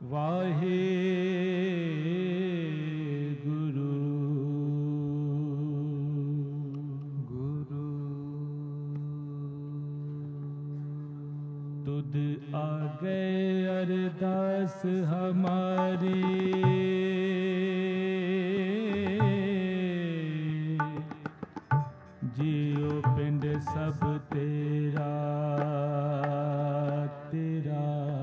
ਵਾਹਿਗੁਰੂ। तुद आगे अरदास हमारी, जियो पिंड सब तेरा तेरा।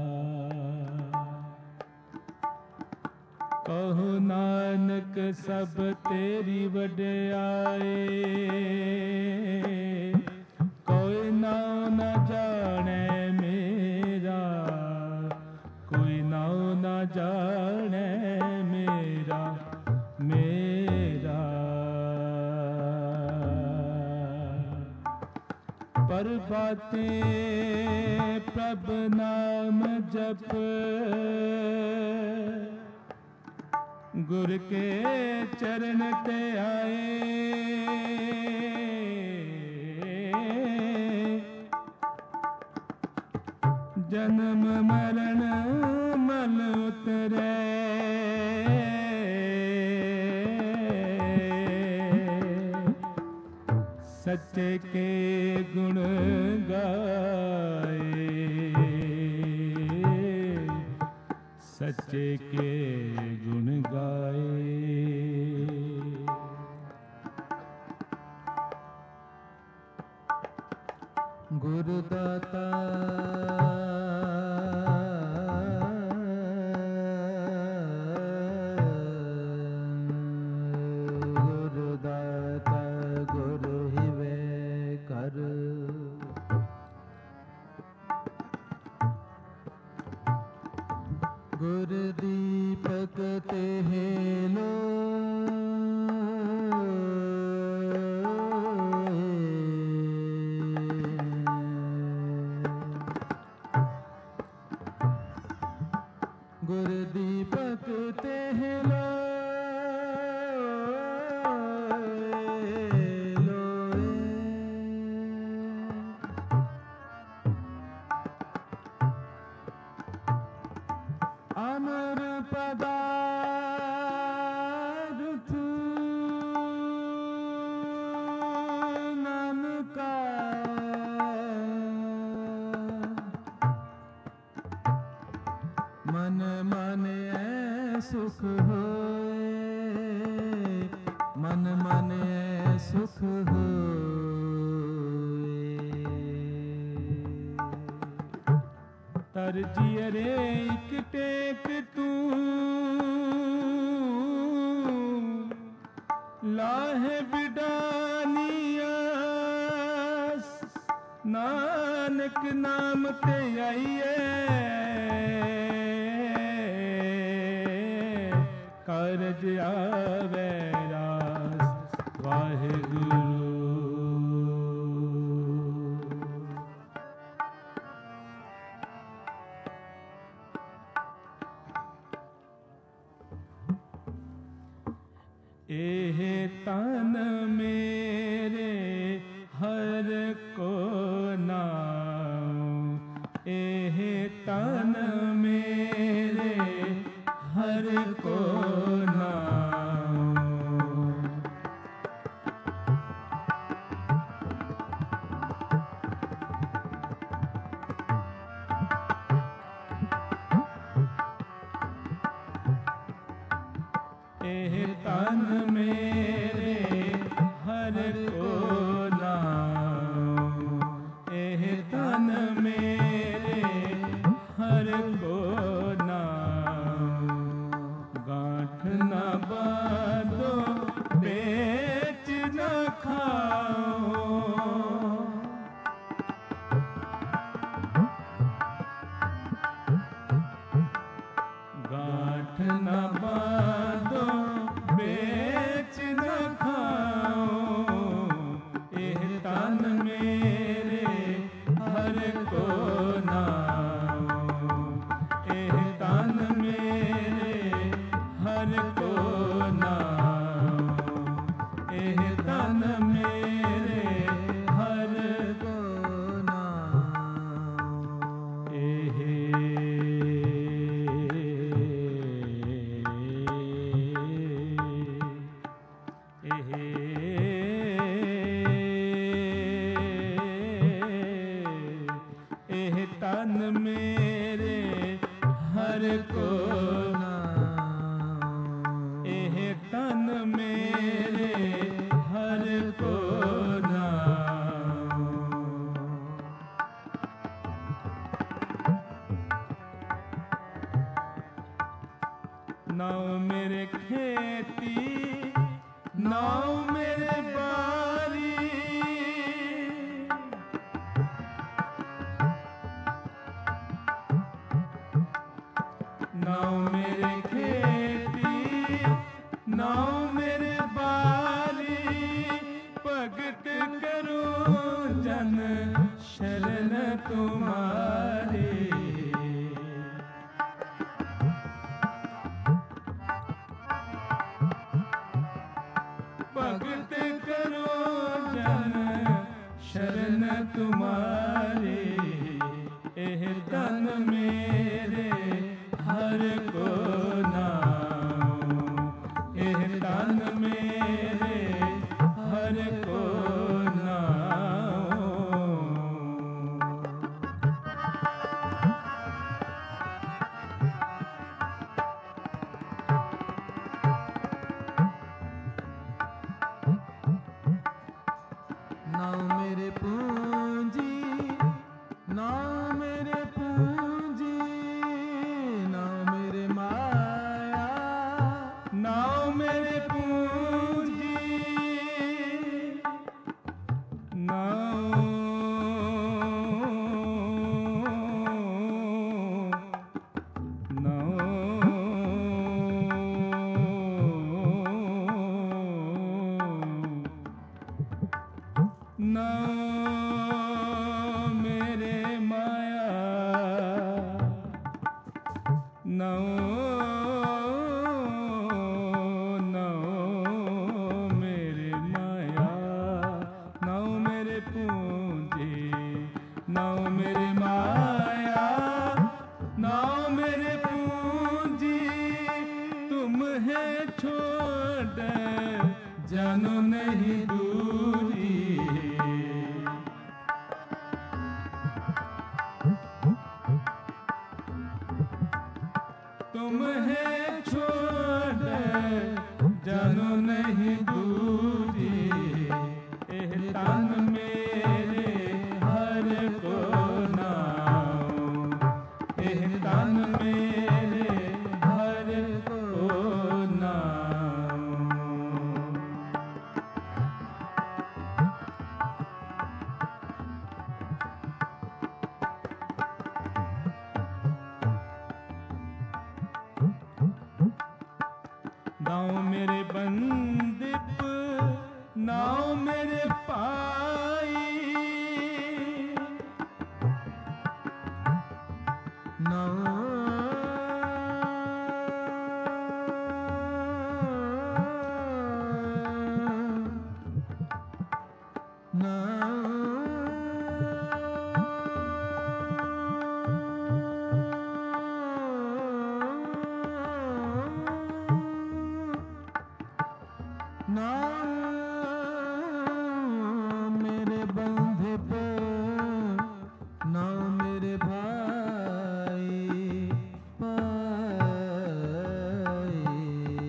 कहो नानक सब तेरी वड्याई, कोई नाम न जाने मेरा, कोई नाम न जाने मेरा मेरा। प्रभातें प्रभ नाम जप, गुर के चरण ते आए। जन्म मरण मल उतरे, सच्चे के गुण गाए, सच्चे के गुण गाए। गुरुदाता गुरुदाता गुरु हिवे कर। गुरु दीपक तेह लो, गुरु दीपक तेह लोए। अमर पदार्थ नानका, मन मन ऐ सुख होए, मन मन ऐ सुख होए। तर जियरे एक टेक तू, लाहे बिडानियास। नानक नाम ते आइए, कारज आवे रास। वाहिगुरु। एह तन मेरे हर को नाम, एह तन मेरे हर को नाम। एह तन मेरे हर को नाम, एह तन मेरे हर को नाम। गांठ न बांधो बेच न खाओ, गांठ न बांधो बेच न खाओ। एह तन मेरे हर को नाम, एह तन मेरे हर को नाम, एह तन मेरे हर को नाम। एह हर को नाम एह तन मेरे हर को नाम। नाव मेरे खेती नाव मेरे बारी, नाव मेरे खेती नाव मेरे बारी, भगत करो जन शरण तुम्हारी। भगत करो जन शरण तुम्हारी, एह तन मेरे हर को नाम, एह तन मेरे हर को नाम। नाम मेरे पूंजी नाम मेरे पूंजी, नाम मेरे माया नाव मेरे पूंजी नाव नाव मेरे माया, नाव मेरे माया, नाव मेरे पूंजी नाव मेरे माया, नाव मेरे पूंजी, तुम है छोड़ जानो नहीं दूरी। तुम है छोड़ जानो नहीं दूरी, एह तन मेरे हर को नाम, एह तन मेरे हर को नाम। नाव मेरे बंदिप नाव मेरे पाई, नाम मेरे बंधे पे नाम मेरे भाई पाई,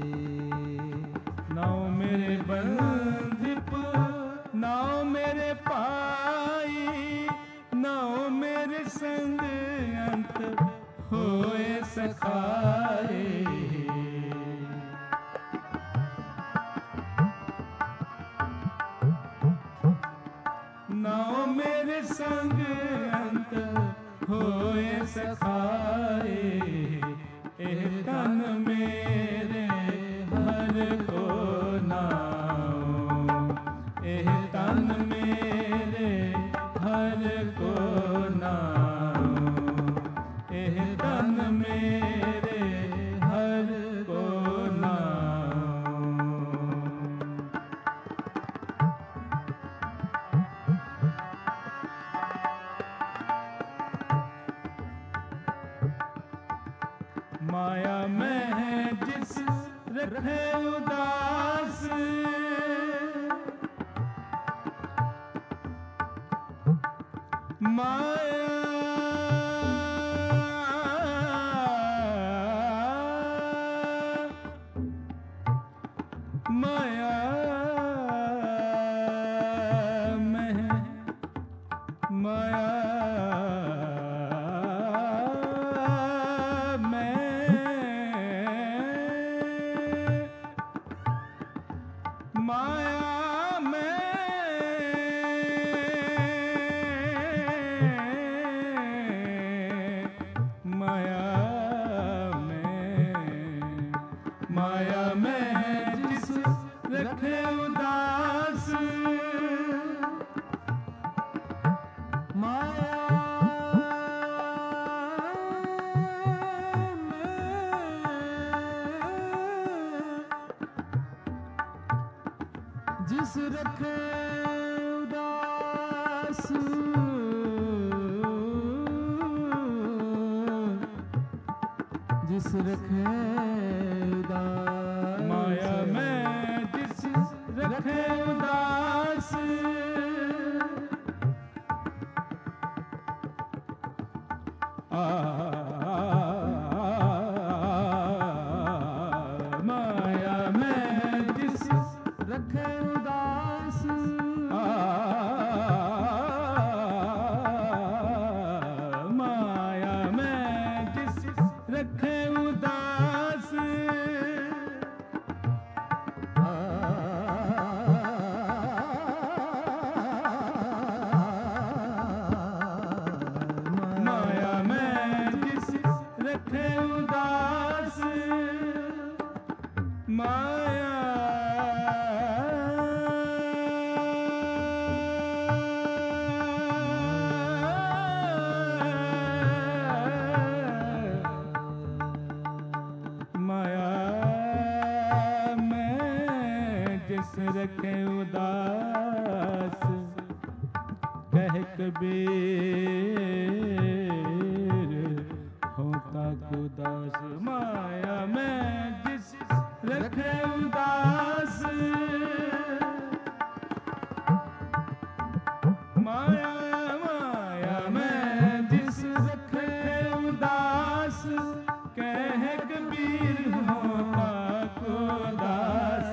नाव मेरे बंदिप नाव मेरे पाई, नाव मेरे संग अंत होए सखाए। नाव मेरे संग अंत होए सखाए, एह तन मेरे हर को नाम, एह तन मेरे हर को नाम, एह तन मेरे हर को नाम। माया में है जिस रखे उदास, माया माया में जिस रखे उदास माया जिस रखे उदास जिस रखे उदास माया में जिस रखे उदास माया में जिस रखे उदास माया में जिस रखे उदास माया में जिस रखे उदास माया रखे उदास कह कबीर होता उदास माया में जिस रखे उदास माया माया में जिस रखे उदास कह कबीर होता उदास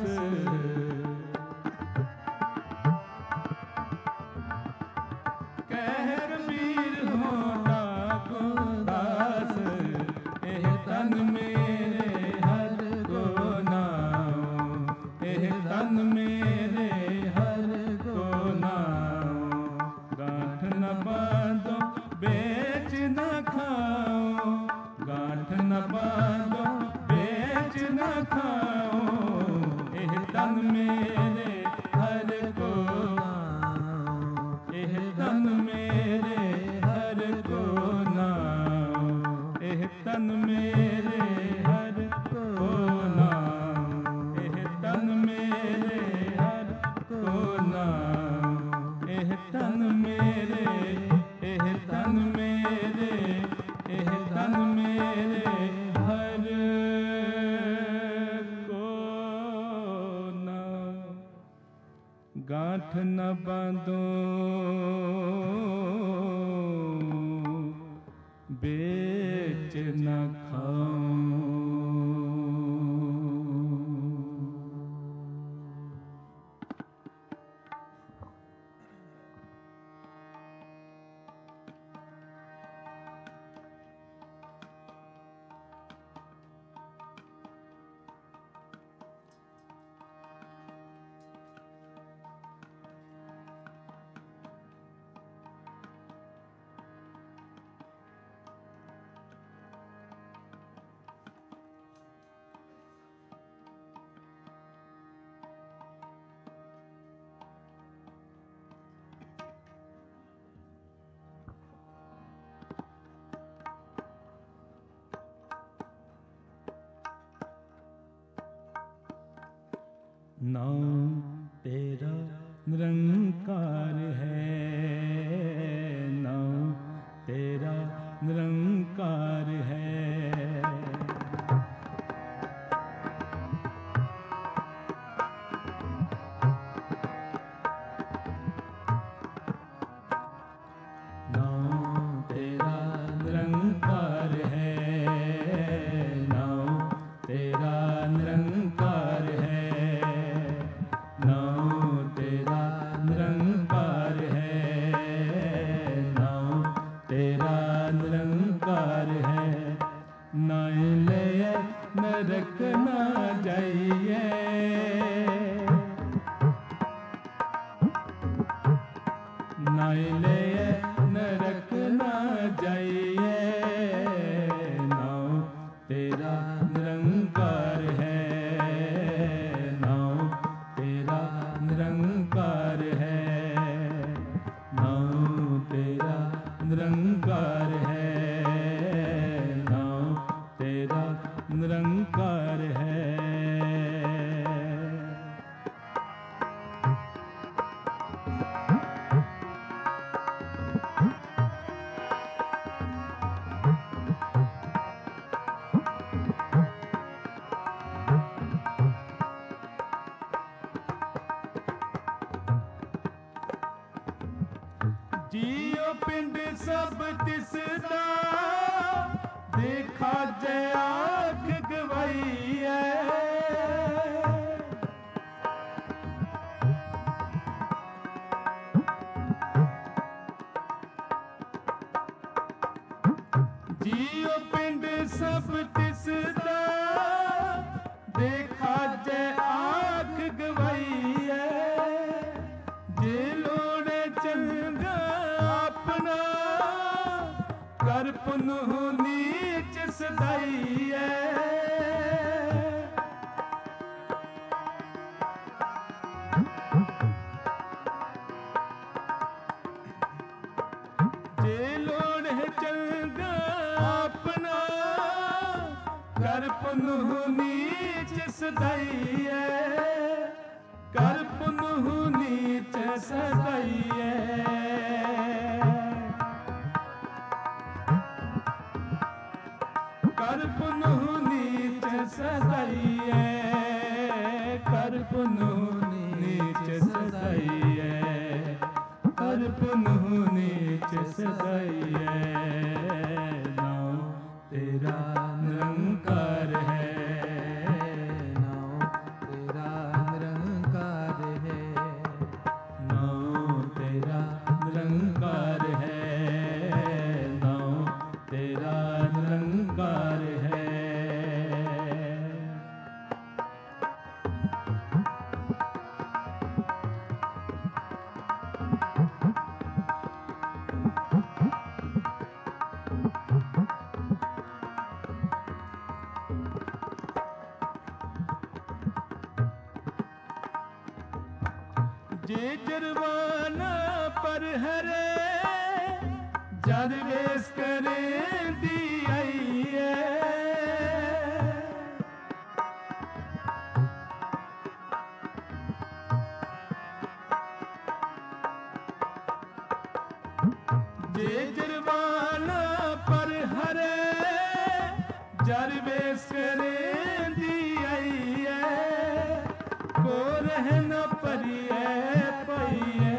गांठ न बांधो बेच न खाओ नाम तेरा निरंकार है, नाम तेरा निरंकार है। नाम तेरा निरंकार है, नाम तेरा निरंकार है। नरक न जाइए, नाइले नरक न जाइए। नाम तेरा निरंकार है, निरंकार है। जियो पिंड सब तिसदा देखा जय आँख गवाई है। जियो पिंड सब तिसदा देखा जय आँख गवाई है। जे लोड़े चंगा अपना कर पुनः नीच सदाई है। जे लोड़े चंगा अपना कर पुनः नीच सदाई है। कर पुनः नीच सदाई है। कर पुनः नीच सदाई है। कर पुनः नीच सदाई है। कर पुनः नीच सदाई है। नाम तेरा निरंकार है। नाम तेरा निरंकार है। नाम तेरा निरंकार है। नाम तेरा निरंकार है। जे जरवाना पर हरे जरवेश करे दी आई है। जे जरवाना पर हरे जरवेश करे दी आई है। को रहना परिए पाइए।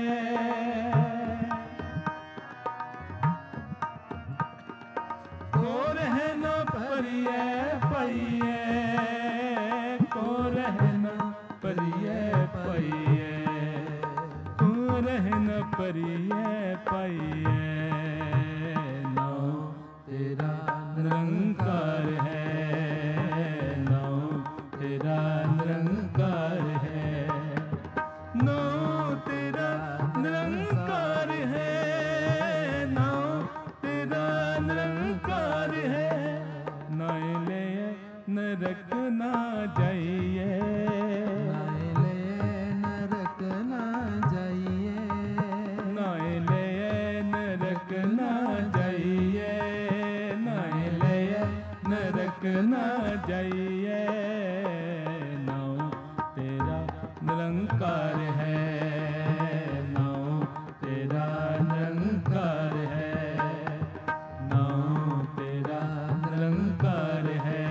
को रहना परिए पाइए। को रहना परिए पाइए। को रहना परिए पाइए। नाम तेरा निरंकार है। नाम तेरा निरंकार है। नाम तेरा निरंकार है। नाम तेरा निरंकार है। नाय ले नरक ना जाइए। नाय ले नरक ना जाइए। नाय ले नरक ना जाइए। नाय ले नरक ना जाइए। नाम तेरा निरंकार है। नाम तेरा निरंकार है। नाम तेरा निरंकार है।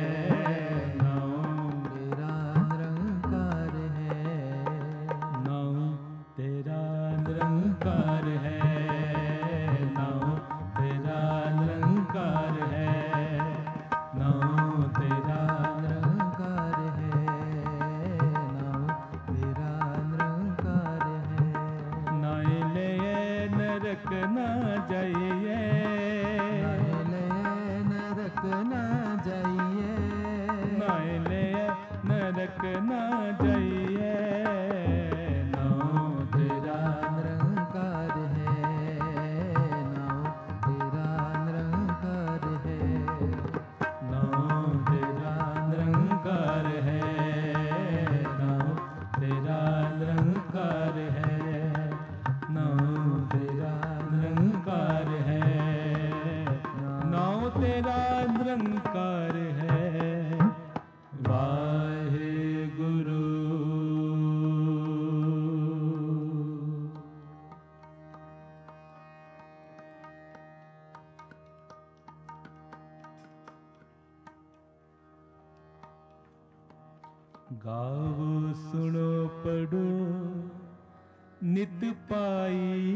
नाम तेरा निरंकार है। नाम तेरा निरंकार है। नाम तेरा निरंकार है। नाम तेरा निरंकार है। नाम तेरा निरंकार है। नाय ले नरक ना जाइए। नाय ले नरक ना जाइए। नाय ले नरक ना जाइए। नाम तेरा निरंकार है। नाम तेरा निरंकार है। नाम तेरा निरंकार है। नाम तेरा निरंकार है। नाम तेरा निरंकार है। नाम तेरा निरंकार है। गावो सुनो पढ़ो नित पाई,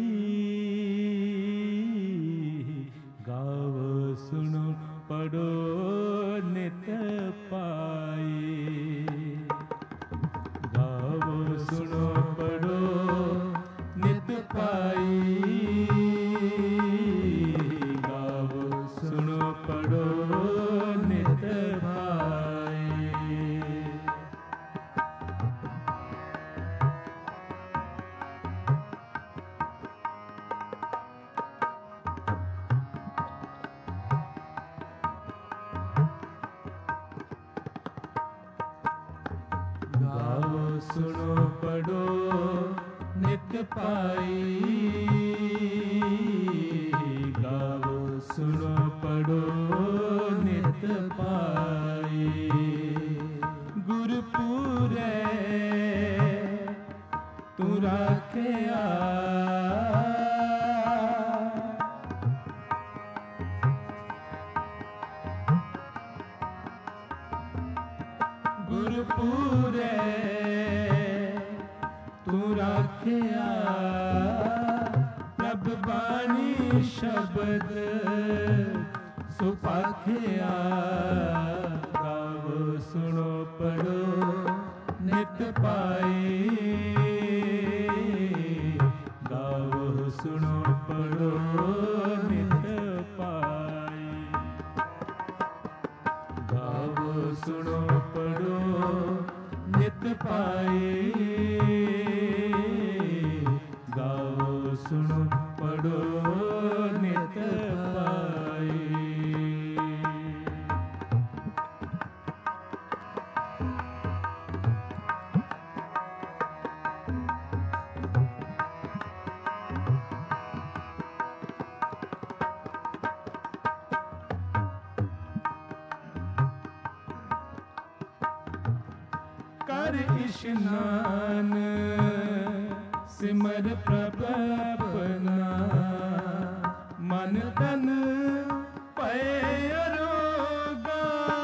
गावो सुनो पढ़ो नित पाई, गावो सुनो पढ़ो नित पाई, गावो सुनो पढ़ो नित पाई। गावो सुनो पढ़ो नित पाई, गावो सुनो पढ़ो नित पाई, गुरपुरे तू राखिया, गुरपुरे तू राखिया, प्रभ बाणी शब्द सुपाखिया, गावो सुनो पढ़ो नित पाई, गावो सुनो पढ़ो नित पाई, गावो सुनो पढ़ो नित पाई, गावो सुनो पढ़ो नित पाई। कर इशनान सिमर प्रभ अपना, मन तन पय अरोगा,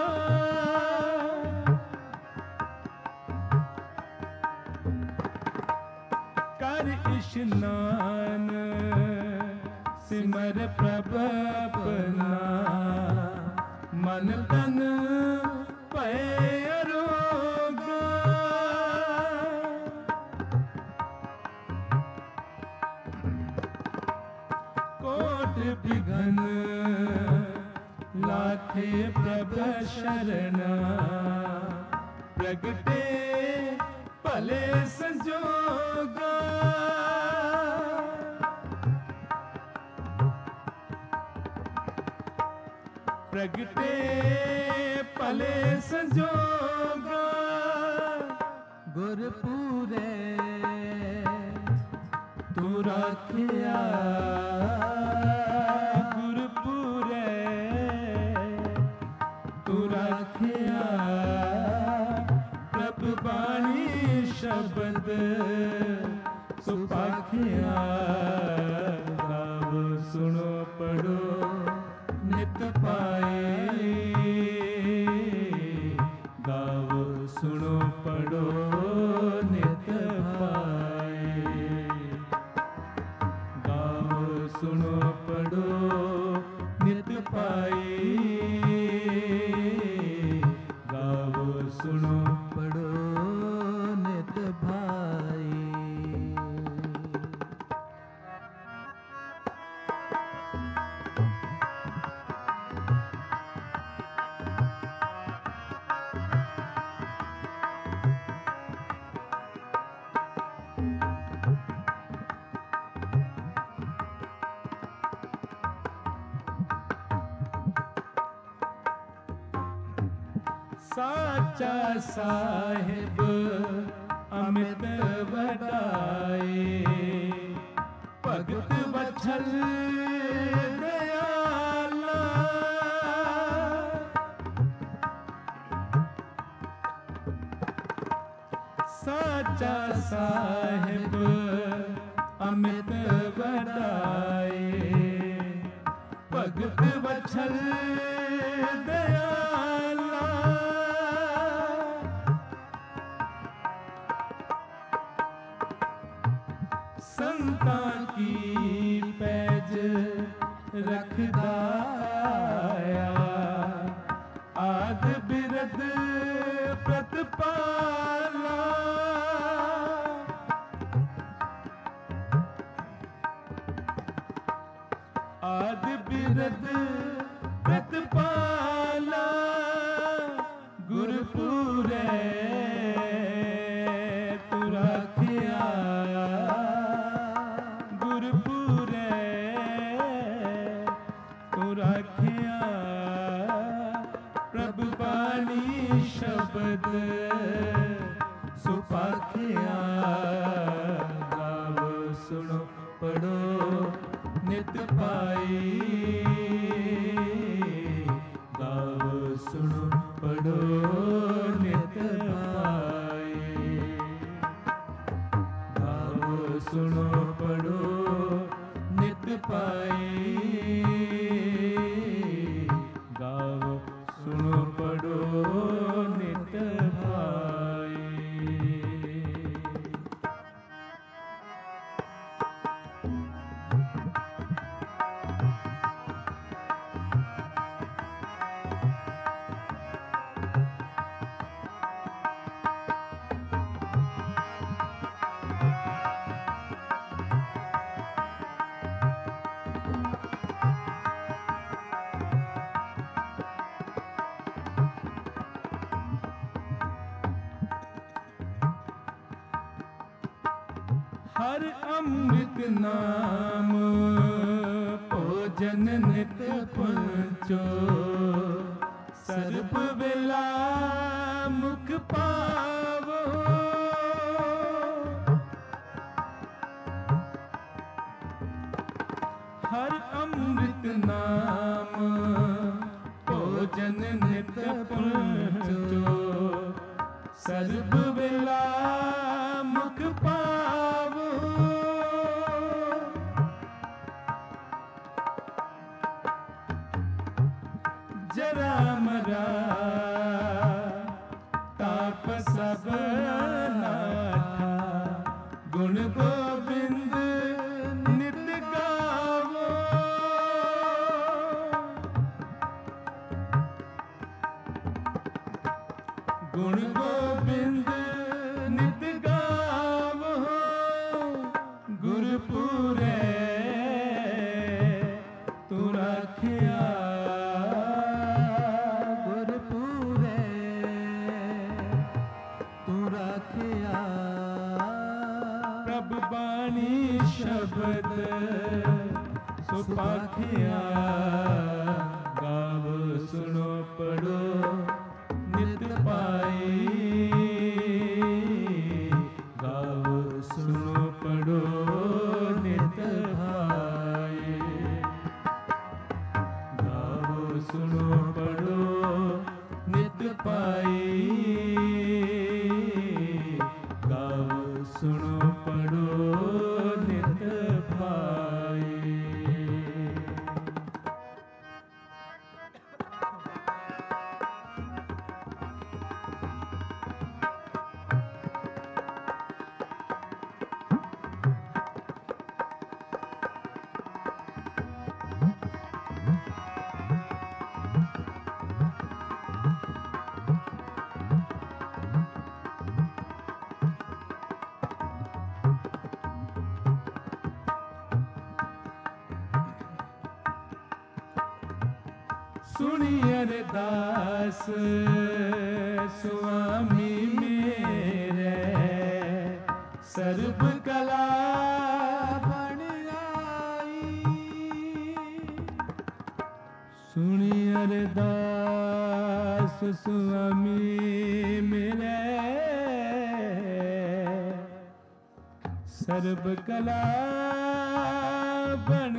कर इशनान सिमर प्रभ अपना, मन तन पय अरोगा, कोट विघन लाखे प्रभ शरणा, प्रगटे भले संजोगा, प्रगटे भले संजोगा, गुरपुरे तू राखिया, गुरपुरे तू राखिया, प्रभ बाणी शब्द सुपाखिया, गावो सुनो पढ़ो नित पाई, गावो सुनो पढ़ो नित पाई, गावो सुनो पढ़ो नित पाई, गावो सुनो पढ़ो नित भाई। साचा साहिब अमित वडाए, भगत बछल दयाला, साचा साहिब अमित वडाए, भगत बछल दयाला, संतां की पैज रखदा आया। आद बिरद प्रतिपाला आद बिरद प्रतिपाला गुरपुरे तू राखिया। गुरपुरे तू राखिया। प्रभु बानी शब्द सुपाखिया। गावो सुनो पढ़ो नित पाई। गावो सुनो पढ़ो नित पाई। गावो सुनो पढ़ो नित पाई। गावो सुनो पढ़ो नित पाई। हर अमृत नाम भोजन नित पंचो। सर्ब वेला मुख पावो। हर अमृत नाम भोजन नित पंचो। सर्ब वेला मुख पावो। जरा मरा ताप सब नाथा। गुण गोविंद नित गावो। गुण गोविंद नित गावो। गुरपुरे तू राखिया। गुरपुरे तू राखिया। प्रभु बानी शब्द सुपाखिया। गावो सुनो पढ़ो नित पाई। गावो सुनो पढ़ो नित भाई। गावो सुनो पढ़ो नित पाई। गावो सुनो पढ़ो नित भाई। सुनी अरदास स्वामी मेरे। सर्ब कला बन आई। सुनी अरदास स्वामी मेरे। सर्ब कला बन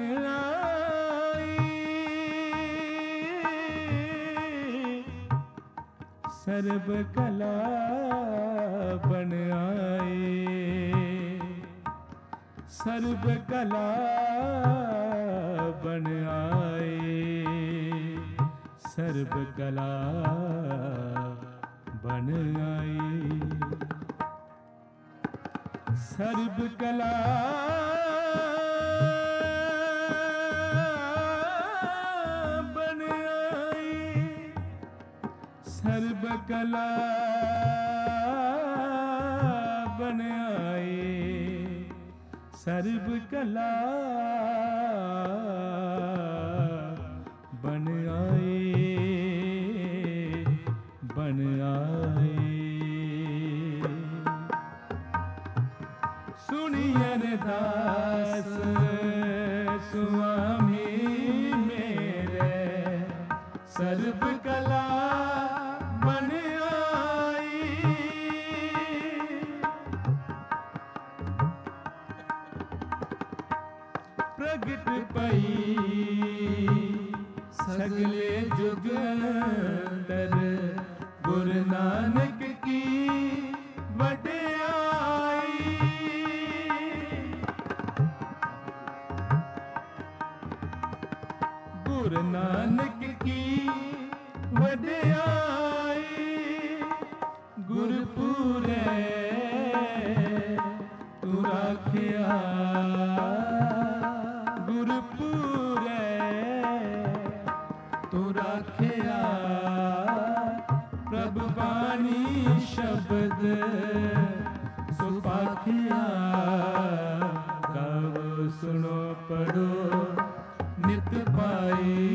सर्ब कला बन आए। सर्ब कला बन आए। सर्ब कला बन आए। सर्ब कला सर्ब कला बन आए, सर्ब कला बन आए, बन आए। सुनिए अरदास स्वामी मेरे, सर्ब कला बन आई। प्रगट पई सगले जुग अंदर, गुरु नानक की वड्याई। गुरु नानक की वड्याई, गुरपुरे तू राखिया, गुरपुरे तू राखिया। प्रभु बानी शब्द सुपाखिया, गाओ सुनो पढ़ो नित पाई,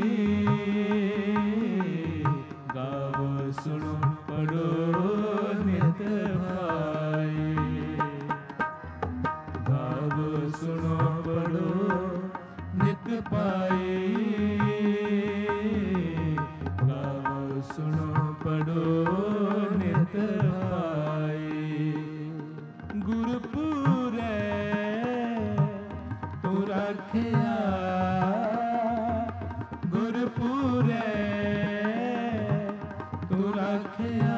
गाओ सुनो पढ़ो नित पाई, गाओ सुनो पढ़ो नित पाई, गाओ सुनो पढ़ो नित पाई। गुरपुरे तू राखिया, गुरपुरे तू राखिया।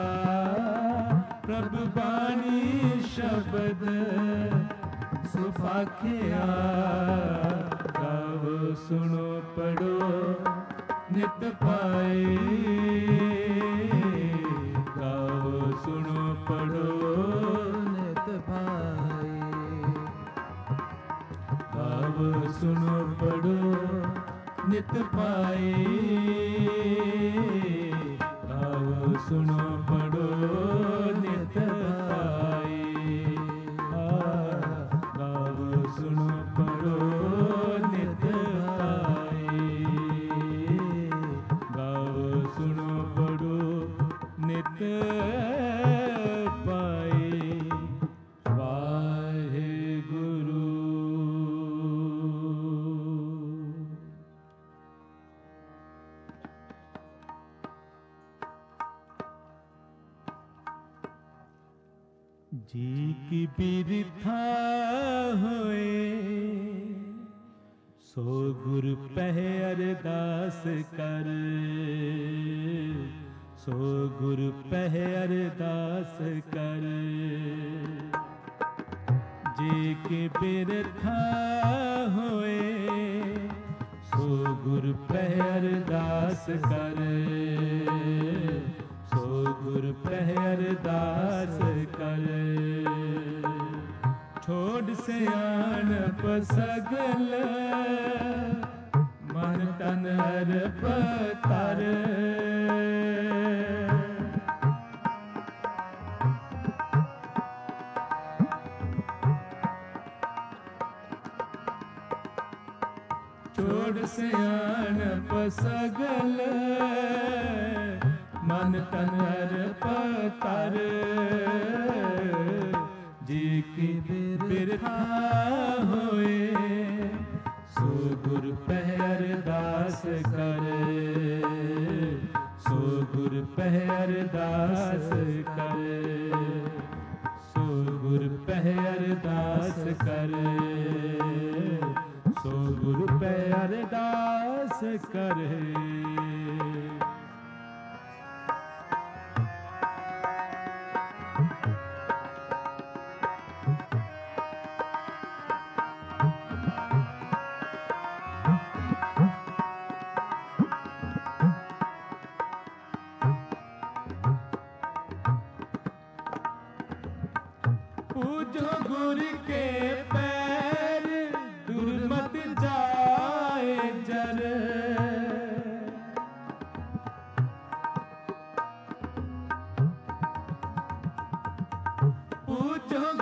प्रभु बानी शब्द सुफाखिया, गाओ सुनो पढ़ो नित पाए, गाओ सुनो पढ़ो नित पाए, गाओ सुनो पढ़ो नित पाए, गाओ सुनो पढ़ो नित पाए, गाओ सुनो पढ़ो नित पाए, गाओ सुनो पढ़ो नित पाए। वाहेगुरु। जी की बिरथा होए, सो गुरु पह अरदास कर, सो गुरु पह अरदास कर। जी की बिरथा होए, सो गुरु पह अरदास कर, सो गुरु पह अरदास कर। छोड़ सियाणप सगल, मन तन अर्प कर। छोड़ सियाणप सगल, मन तन अर्प कर। जी की बिरथा होए, सो गुरु पह अरदास कर, सो गुरु पह अरदास कर, सो गुरु पह अरदास कर, सो गुरु पह अरदास कर। पूजो गुरु के पैर, दुर्मत जाए जर।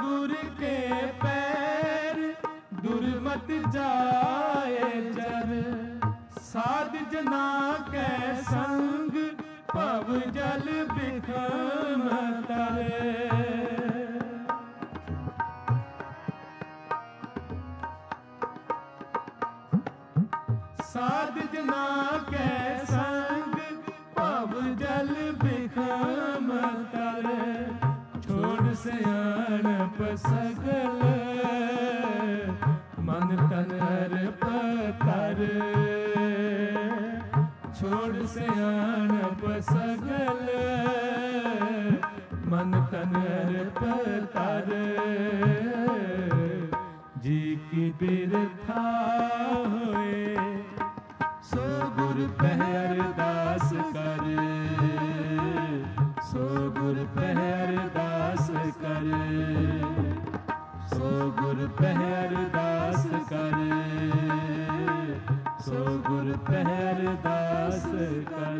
गुर के पैर दुर्मत जाए जर, साध जना के संग पव जल बिखम तरे। साध जना के संग पव जल बिखम तरे, छोड़ सियाणप सगल मन तन अर्प कर। छोड़ सियाणप सगल मन तन अर्प कर। जी की बिरथा होए सो गुर पह अरदास कर। सो गुर पह अरदास कर। सो गुर पह अरदास कर। सो गुर पह अरदास कर।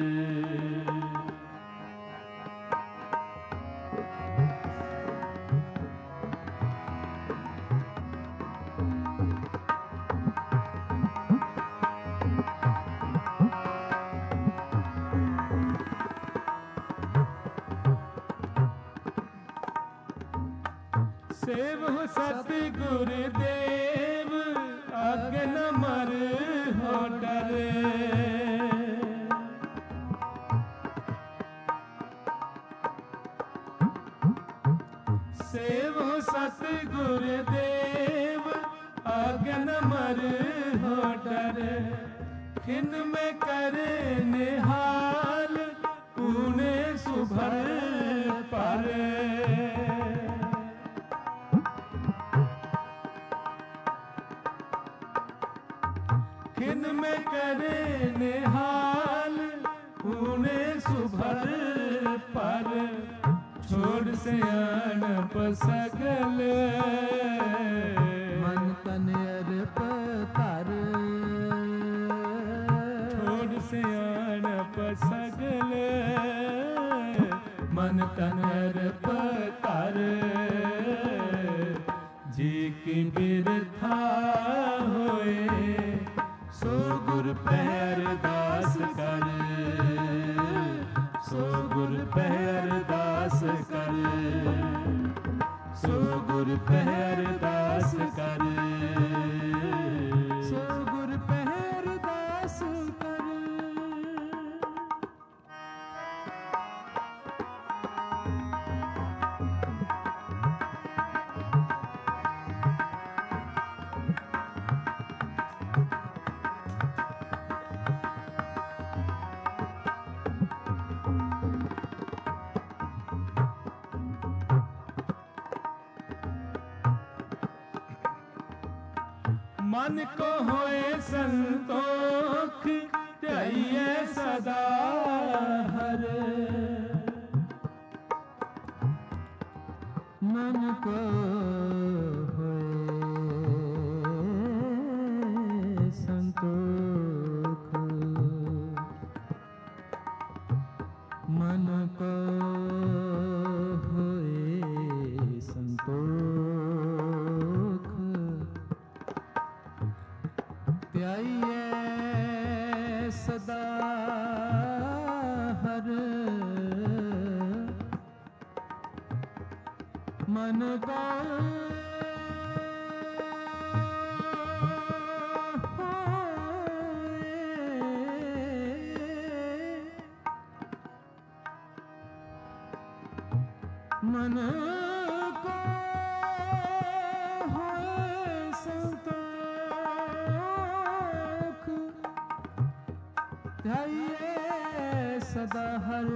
सेवहु सतगुर देव आगे न मर हो डरे। सेवहु सतगुर देव आगे न मर हो डरे। खिन में करे निहाल ऊने सुभर पारे। खिन में करे निहाल ऊने सुभर पर। छोड़ सियाणप सगल मन तन अर्प कर। छोड़ सियाणप सगल मन तन अर्प कर। जी की बिरथा होए सो गुर पह अरदास कर। सो गुर पह अरदास कर। सो गुर पह अरदास कर। सो गुर पह अरदास कर। मन को होए संतोख ध्याइए सदा हर। मन को होए संतोख। मन को होए संतोख। ध्याइए सदा हर। मन का मन को होए संतोख। ध्याइए सदा हर।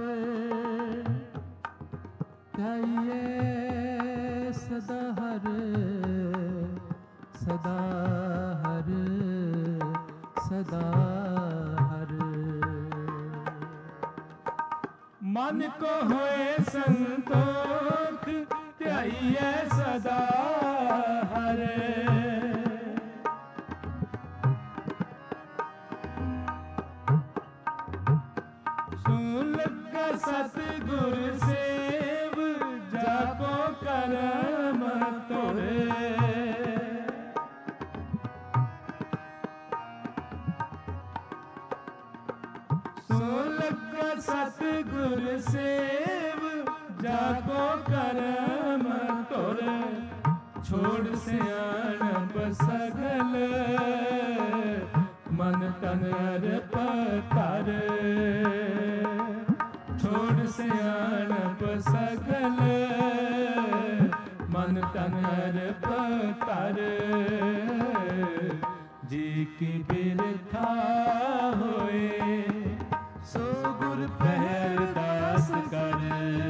ध्याइए सदा हर। सदा हर। सदा हर। मन को होए संतोख ध्याइए सदा हर। सुन लगा सतगुर सेव जाको करम होरे। सो लगा सतगुर सेव जाको करम तोरे। छोड़ सियाणप सगल मन तन अर्पण। छोड़ सियाणप सगल मन तन अर्पण। जी की बिरथा होए सो गुर पहरदास कर।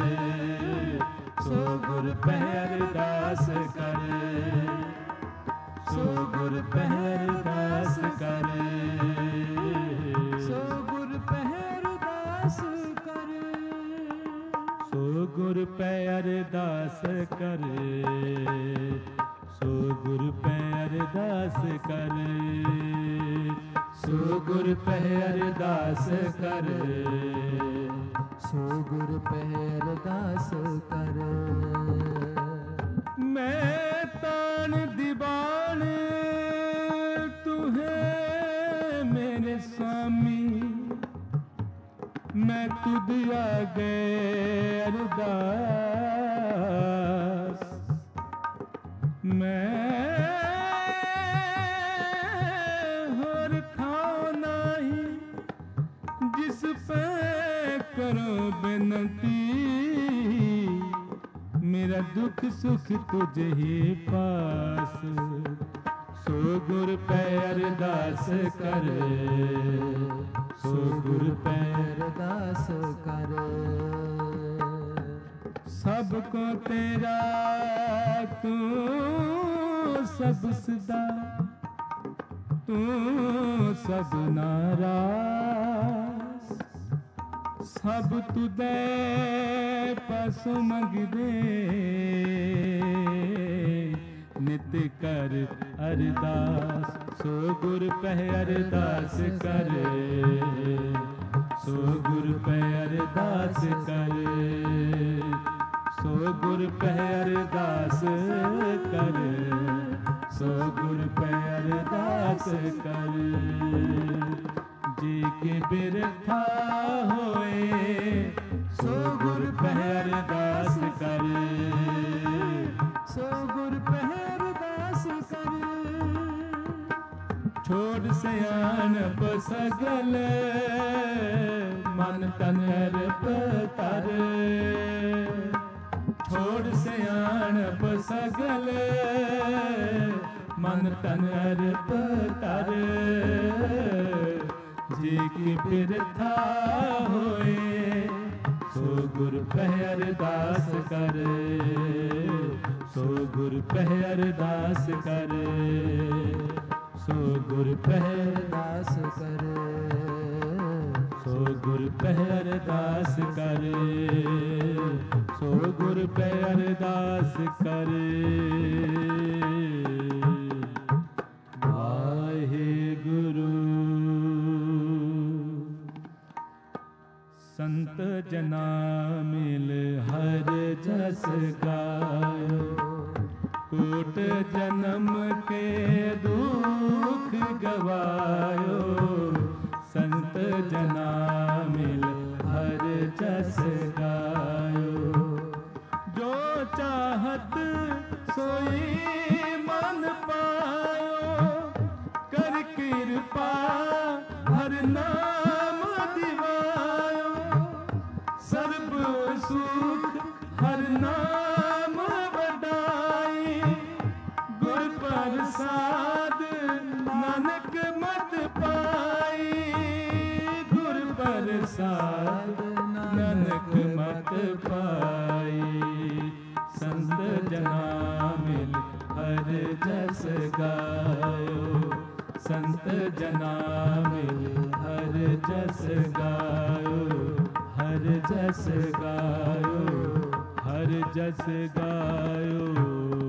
सो गुर पहरदास कर। सो गुर पहरदास कर। सो गुर पहरदास कर। सो गुर पहरदास कर। सो गुर पहरदास कर। सो गुर पहरदास कर। सो गुर पहरदास कर। मैं तान दीवान तू है मेरे स्वामी। मैं तुद आगे अरदास। मैं होर ठाव नाही जिस पे करो बिनती। मेरा दुख सुख तुझे ही पास। सो गुर पे अरदास कर। सो गुर पे अरदास कर। सबको तेरा तू सब सदा। तू सब नाराज। सब तुदे पसु मंगदे। नित कर अरदास। सो गुर पे अरदास कर। सो गुर पे अरदास कर। सो गुर पे अरदास कर। सो गुर पे अरदास कर। जी के बिरथा होए सो गुर पे अरदास कर। सो गुर पहरदास कर। छोड़ सियाणप सगल मन तन अर्पण। छोड़ सियाणप सगल मन तन अर्पण। जी की बिरथा होए सो गुर पे अरदास कर। सो गुर पे अरदास कर। सो गुर पे अरदास कर। सो गुर पे अरदास कर। सो गुर पे अरदास कर। वाहेगुरु। संत जना मिल हर जस गायो। कोट जन्म के दुख गवायो। संत जना मिल हर जस गायो। जो चाहत सोई मन पायो। कर कृपा हर नाम दिवायो। सर्व सुख हर नाम बदाई। गुर प्रसाद नानक मत पाई। गुर प्रसाद नानक मत पाई। संत जना मिल हर जस गायो। संत जना मिल हर जस गायो। हर जस गायो। हर जस गायो।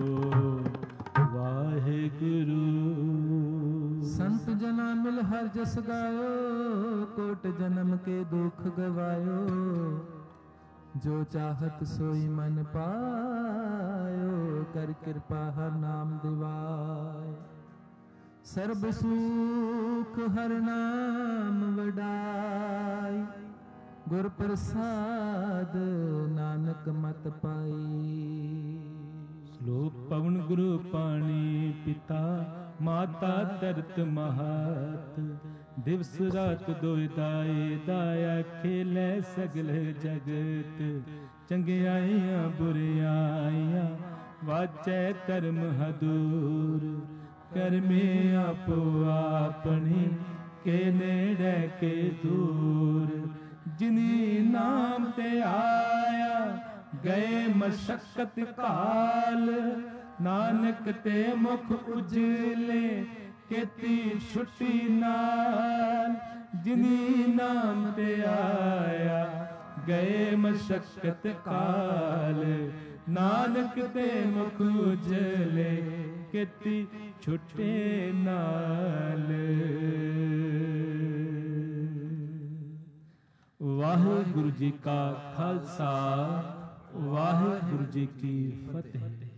वाहेगुरु। संत जना मिल हर जस गायो। कोट जन्म के दुख गवायो। जो चाहत सोई मन पायो। ਕਰ ਕਿਰਪਾ ਹਰ ਨਾਮ ਦਿਵਾਏ। ਸਰਬ ਸੁਖ ਹਰ ਨਾਮ ਵਡਾਈ, ਗੁਰ ਪ੍ਰਸਾਦ ਨਾਨਕ ਮਤ ਪਾਈ। ਸ਼ਲੋਕ ਪਵਨ ਗੁਰੂ ਪਾਣੀ ਪਿਤਾ ਮਾਤਾ ਧਰਤ ਮਹਾਤ, ਦਿਵਸ ਰਾਤ ਦੋਇ ਦਾਏ ਦਾਇਆ ਖੇਲੇ ਸਗਲ ਜਗਤ। ਚੰਗਿਆਈਆਂ ਬੁਰਿਆਈਆਂ ਵਾਚੈ ਧਰਮ ਹਦੂਰ, ਕਰਮੇ ਆਪੋ ਆਪਣੀ ਕੇ ਨੇੜੇ ਕੇ ਦੂਰ। ਜਿਨੀ ਨਾਮ ਤੇ ਆਇਆ ਗਏ ਮਸ਼ਕਤ ਕਾਲ, ਨਾਨਕ ਤੇ ਮੁਖ ਉਜਲੇ ਕੀਤੀ ਛੁੱਟੀ ਨਾਲ। ਜਿਨੀ ਨਾਮ ਤੇ ਆਇਆ ਗਏ ਮਸ਼ਕਤ ਕਾਲ, ਨਾਨਕ ਤੇ ਮੁਖ ਉਜਲੇ ਕੀਤੀ ਛੁੱਟੇ ਨਾਲ। ਵਾਹਿਗੁਰੂ ਜੀ ਕਾ ਖਾਲਸਾ, ਵਾਹਿਗੁਰੂ ਜੀ ਕੀ ਫਤਿਹ।